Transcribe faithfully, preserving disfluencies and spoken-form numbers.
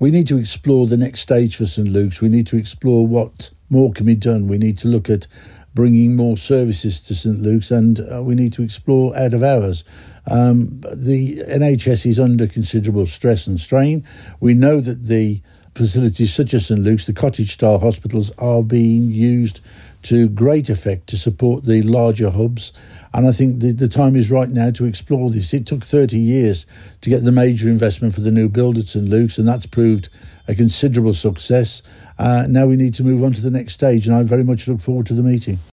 we need to explore the next stage for St Luke's. We need to explore what more can be done. We need to look at bringing more services to St Luke's, and uh, we need to explore out of hours. Um, the N H S is under considerable stress and strain. We know that the facilities such as St Luke's, the cottage-style hospitals, are being used to great effect to support the larger hubs. And I think the, the time is right now to explore this. It took thirty years to get the major investment for the new build at St Luke's, and that's proved a considerable success. Uh, now we need to move on to the next stage, and I very much look forward to the meeting.